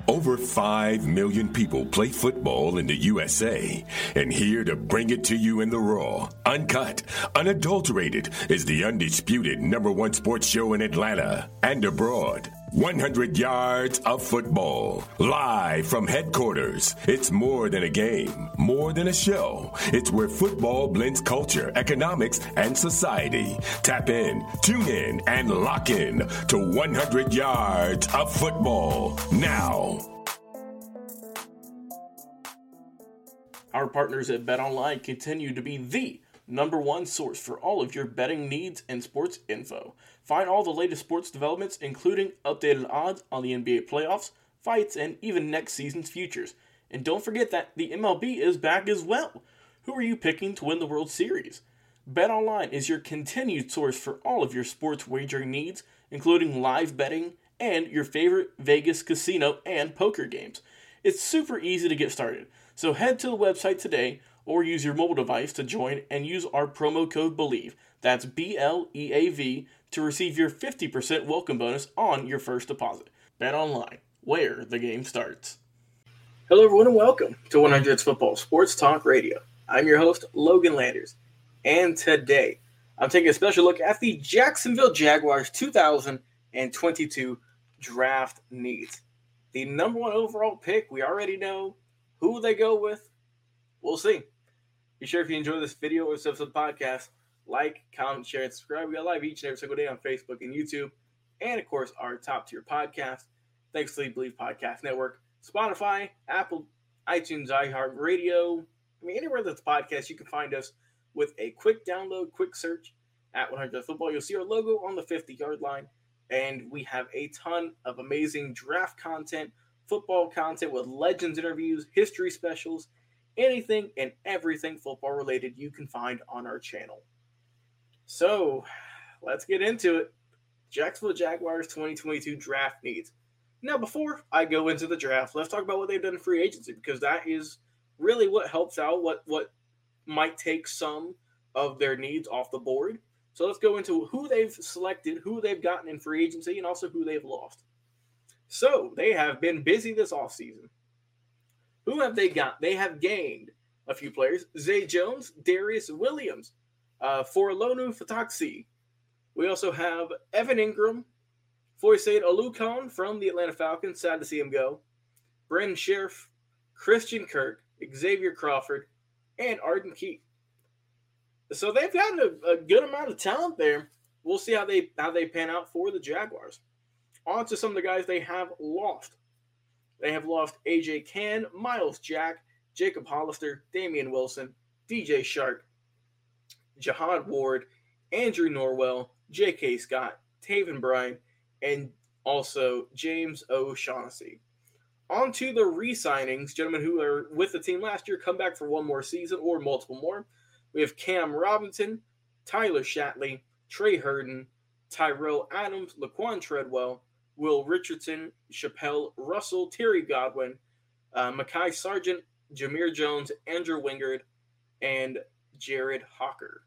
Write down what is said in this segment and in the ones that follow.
Over 5 million people play football in the USA, and here to bring it to you in the raw, uncut, unadulterated is the undisputed #1 sports show in Atlanta and abroad. 100 yards of football, live from headquarters. It's more than a game, more than a show. It's where football blends culture, economics, and society. Tap in, tune in, and lock in to 100 yards of football now. Our partners at BetOnline continue to be the #1 source for all of your betting needs and sports info. Find all the latest sports developments, including updated odds on the NBA playoffs, fights, and even next season's futures. And don't forget that the MLB is back as well. Who are you picking to win the World Series? BetOnline is your continued source for all of your sports wagering needs, including live betting and your favorite Vegas casino and poker games. It's super easy to get started, so head to the website today or use your mobile device to join and use our promo code BELIEVE, that's BLEAV, to receive your 50% welcome bonus on your first deposit. BetOnline, where the game starts. Hello everyone and welcome to 100's Football Sports Talk Radio. I'm your host, Logan Landers, and today I'm taking a special look at the Jacksonville Jaguars 2022 draft needs. The #1 overall pick, we already know who they go with. We'll see. Be sure if you enjoy this video or this podcast, like, comment, share, and subscribe. We got live each and every single day on Facebook and YouTube. And, of course, our top-tier podcast, thanks to the Believe Podcast Network, Spotify, Apple, iTunes, iHeartRadio. I mean, anywhere that's a podcast, you can find us with a quick download, quick search at 100 Football. You'll see our logo on the 50-yard line. And we have a ton of amazing draft content, football content with legends interviews, history specials, anything and everything football related you can find on our channel. So, let's get into it. Jacksonville Jaguars 2022 draft needs. Now, before I go into the draft, let's talk about what they've done in free agency, because that is really what helps out, what might take some of their needs off the board. So let's go into who they've selected, who they've gotten in free agency, and also who they've lost. So they have been busy this offseason. Who have they got? They have gained a few players. Zay Jones, Darius Williams, Forlonu Fataksi. We also have Evan Ingram, Foyesade Olukon from the Atlanta Falcons. Sad to see him go. Brandon Sheriff, Christian Kirk, Xavier Crawford, and Arden Key. So they've gotten a good amount of talent there. We'll see how they pan out for the Jaguars. On to some of the guys they have lost. They have lost A.J. Cann, Miles Jack, Jacob Hollister, Damian Wilson, DJ Shark, Jihad Ward, Andrew Norwell, J.K. Scott, Taven Bryan, and also James O'Shaughnessy. On to the re-signings, gentlemen who are with the team last year, come back for one more season or multiple more. We have Cam Robinson, Tyler Shatley, Trey Herndon, Tyrell Adams, Laquan Treadwell, Will Richardson, Chappelle Russell, Terry Godwin, Mekhi Sargent, Jameer Jones, Andrew Wingard, and Jared Hawker.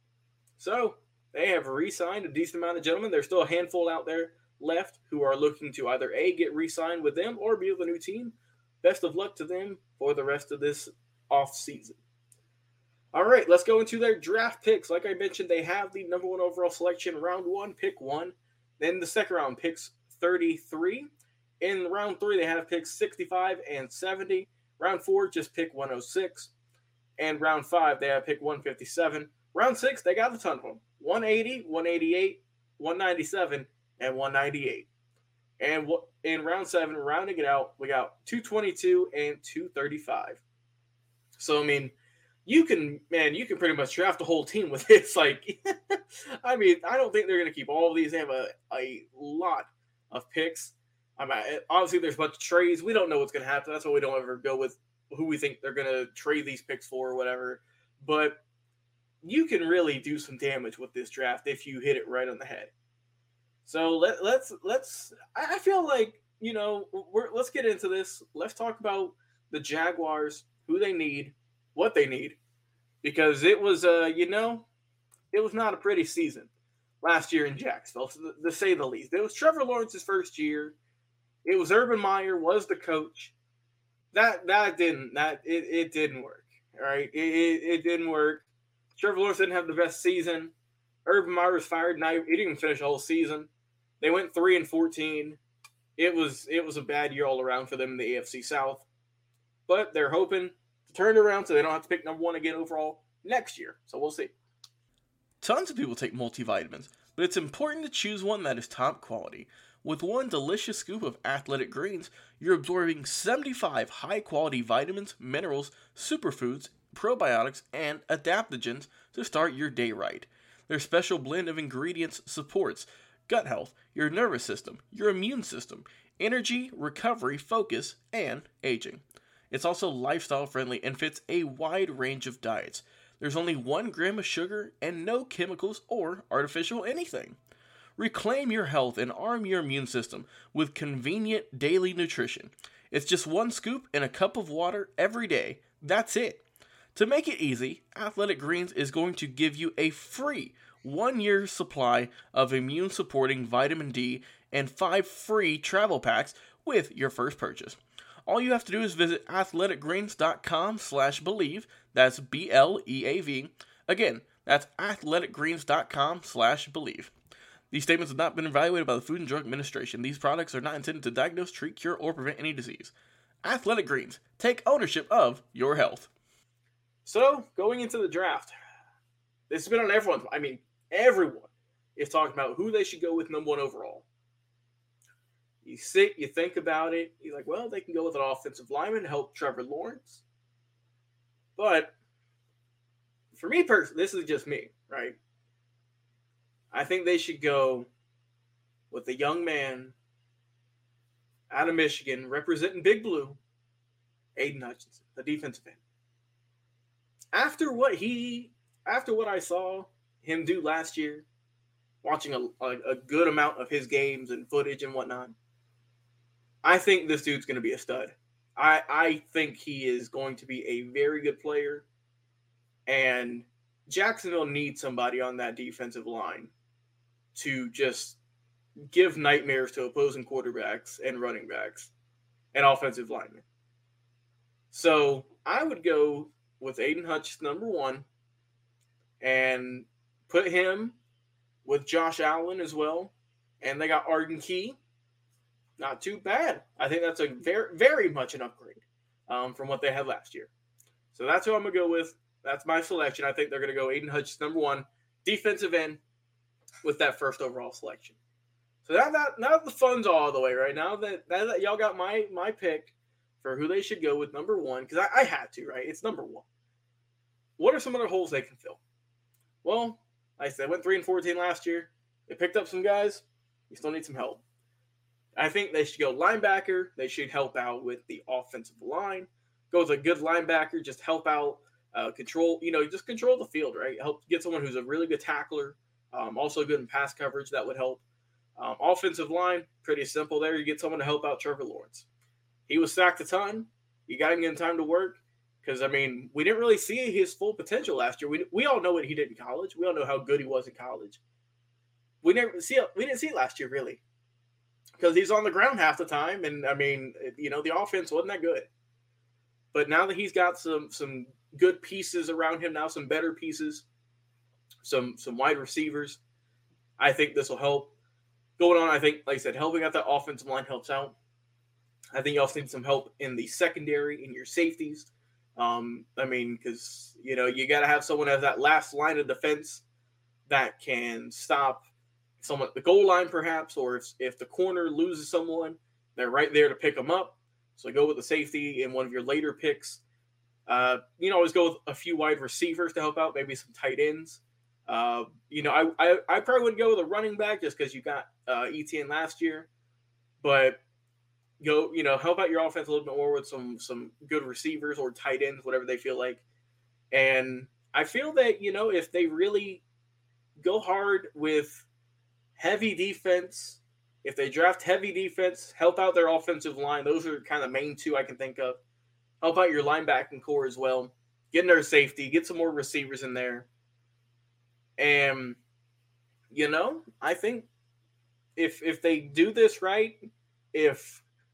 So they have re-signed a decent amount of gentlemen. There's still a handful out there left who are looking to either A, get re-signed with them or be with a new team. Best of luck to them for the rest of this off-season. All right, let's go into their draft picks. Like I mentioned, they have the #1 overall selection, round 1, pick 1. Then the second round, picks 33. In round 3, they have picks 65 and 70. Round 4, just pick 106. And round 5, they have pick 157. Round 6, they got a ton of them. 180, 188, 197, and 198. And in round 7, rounding it out, we got 222 and 235. So, I mean, you can pretty much draft the whole team with this. Like, I mean, I don't think they're going to keep all of these. They have a lot of picks. Obviously, there's a bunch of trades. We don't know what's going to happen. That's why we don't ever go with who we think they're going to trade these picks for or whatever. But you can really do some damage with this draft if you hit it right on the head. So let's. I feel like, let's get into this. Let's talk about the Jaguars, who they need, what they need, because it was, it was not a pretty season last year in Jacksonville, to say the least. It was Trevor Lawrence's first year. It was Urban Meyer was the coach. It didn't work. All right, it didn't work. Trevor Lawrence didn't have the best season. Urban Meyer was fired. Now he didn't even finish the whole season. They went 3-14. It was a bad year all around for them in the AFC South. But they're hoping to turn it around so they don't have to pick number 1 again overall next year. So we'll see. Tons of people take multivitamins, but it's important to choose one that is top quality. With one delicious scoop of Athletic Greens, you're absorbing 75 high-quality vitamins, minerals, superfoods, probiotics, and adaptogens to start your day right. Their special blend of ingredients supports gut health, your nervous system, your immune system, energy, recovery, focus, and aging. It's also lifestyle friendly and fits a wide range of diets. There's only 1 gram of sugar and no chemicals or artificial anything. Reclaim your health and arm your immune system with convenient daily nutrition. It's just 1 scoop in a cup of water every day. That's it. To make it easy, Athletic Greens is going to give you a free 1-year supply of immune-supporting vitamin D and 5 free travel packs with your first purchase. All you have to do is visit athleticgreens.com/believe. That's BLEAV. Again, that's athleticgreens.com/believe. These statements have not been evaluated by the Food and Drug Administration. These products are not intended to diagnose, treat, cure, or prevent any disease. Athletic Greens. Take ownership of your health. So, going into the draft, this has been on everyone's mind. I mean, everyone is talking about who they should go with number 1 overall. You sit, you think about it. You're like, well, they can go with an offensive lineman to help Trevor Lawrence. But for me personally, this is just me, right? I think they should go with a young man out of Michigan representing Big Blue, Aiden Hutchinson, the defensive end. After what I saw him do last year, watching a good amount of his games and footage and whatnot, I think this dude's going to be a stud. I think he is going to be a very good player, and Jacksonville needs somebody on that defensive line to just give nightmares to opposing quarterbacks and running backs and offensive linemen. So I would go with Aiden Hutchinson, number 1, and put him with Josh Allen as well. And they got Arden Key. Not too bad. I think that's a very, very much an upgrade from what they had last year. So that's who I'm going to go with. That's my selection. I think they're going to go Aiden Hutchinson, number 1, defensive end with that first overall selection. So now that the fun's all the way, right? Now that y'all got my pick for who they should go with number 1, because I had to, right? It's number 1. What are some other holes they can fill? Well, like I said, went 3-14 last year. They picked up some guys. You still need some help. I think they should go linebacker. They should help out with the offensive line. Go with a good linebacker. Just help out, control the field, right? Help get someone who's a really good tackler. Also good in pass coverage. That would help. Offensive line, pretty simple there. You get someone to help out Trevor Lawrence. He was sacked a ton. You got him getting time to work. Because, I mean, we didn't really see his full potential last year. We all know what he did in college. We all know how good he was in college. We didn't see it last year, really. Because he's on the ground half the time. And, I mean, the offense wasn't that good. But now that he's got some good pieces around him now, some better pieces, some wide receivers, I think this will help. Going on, I think, like I said, helping out that offensive line helps out. I think you also need some help in the secondary, in your safeties. Because, you got to have someone as that last line of defense that can stop someone at the goal line, perhaps, or if the corner loses someone, they're right there to pick them up. So go with the safety in one of your later picks. Always go with a few wide receivers to help out, maybe some tight ends. I probably wouldn't go with a running back just because you got ETN last year, but go, help out your offense a little bit more with some good receivers or tight ends, whatever they feel like. And I feel that, if they really go hard with heavy defense, if they draft heavy defense, help out their offensive line, those are kind of the main 2 I can think of. Help out your linebacking core as well. Get in their safety, get some more receivers in there. And, I think if they do this right, if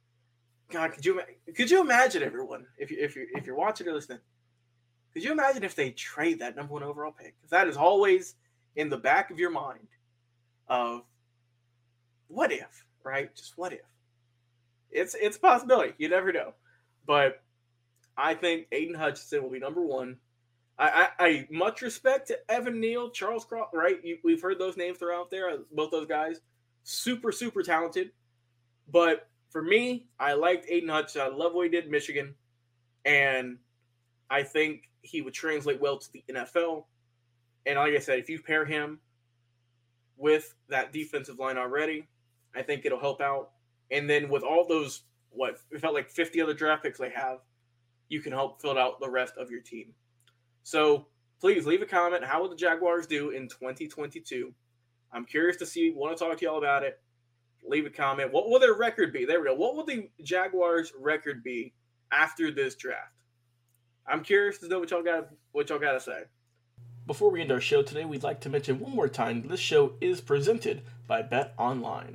God, could you imagine, everyone, if you're watching or listening, could you imagine if they trade that number 1 overall pick? Because that is always in the back of your mind of what if, right? Just what if? It's a possibility. You never know. But I think Aiden Hutchinson will be number 1. I much respect to Evan Neal, Charles Cross, right? We've heard those names throughout there. Both those guys, super, super talented. But for me, I liked Aiden Hutchinson. I love what he did in Michigan. And I think he would translate well to the NFL. And like I said, if you pair him with that defensive line already, I think it'll help out. And then with all those, it felt like 50 other draft picks they have, you can help fill out the rest of your team. So please leave a comment. How will the Jaguars do in 2022? I'm curious to see. Want to talk to y'all about it. Leave a comment. What will their record be? There we go. What will the Jaguars' record be after this draft? I'm curious to know what y'all got to say. Before we end our show today, we'd like to mention one more time this show is presented by Bet Online.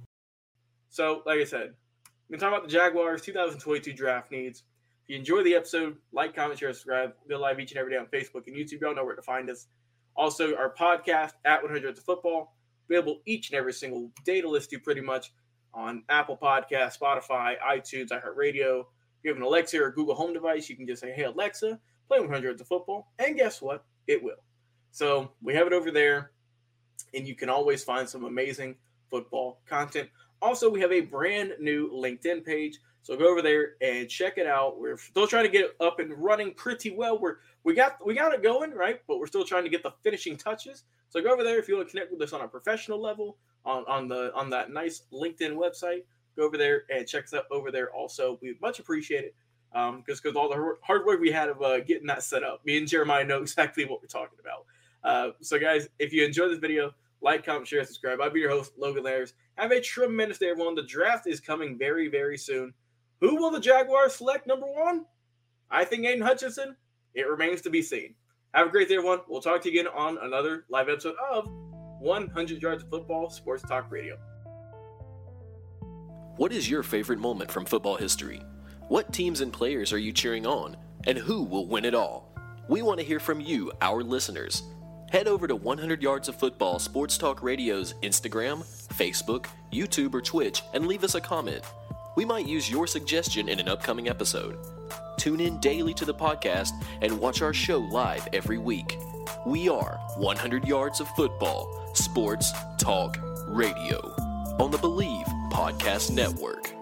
So, like I said, we're talking about the Jaguars' 2022 draft needs. If you enjoy the episode, like, comment, share, subscribe. Go live each and every day on Facebook and YouTube. Y'all know where to find us. Also, our podcast, at 100 Yards of Football, available each and every single day to listen to pretty much on Apple Podcasts, Spotify, iTunes, iHeartRadio. If you have an Alexa or Google Home device, you can just say, hey, Alexa, play 100 Yards of Football. And guess what? It will. So we have it over there, and you can always find some amazing football content. Also, we have a brand new LinkedIn page. So go over there and check it out. We're still trying to get it up and running pretty well. We got it going, right? But we're still trying to get the finishing touches. So go over there if you want to connect with us on a professional level on that nice LinkedIn website. Go over there and check us out over there also. We much appreciate it because all the hard work we had of getting that set up. Me and Jeremiah know exactly what we're talking about. So guys, if you enjoyed this video, like, comment, share, subscribe. I'll be your host, Logan Lairs. Have a tremendous day, everyone. The draft is coming very, very soon. Who will the Jaguars select number 1? I think Aiden Hutchinson. It remains to be seen. Have a great day, everyone. We'll talk to you again on another live episode of 100 Yards of Football Sports Talk Radio. What is your favorite moment from football history? What teams and players are you cheering on? And who will win it all? We want to hear from you, our listeners. Head over to 100 Yards of Football Sports Talk Radio's Instagram, Facebook, YouTube, or Twitch and leave us a comment. We might use your suggestion in an upcoming episode. Tune in daily to the podcast and watch our show live every week. We are 100 Yards of Football Sports Talk Radio on the Believe Podcast Network.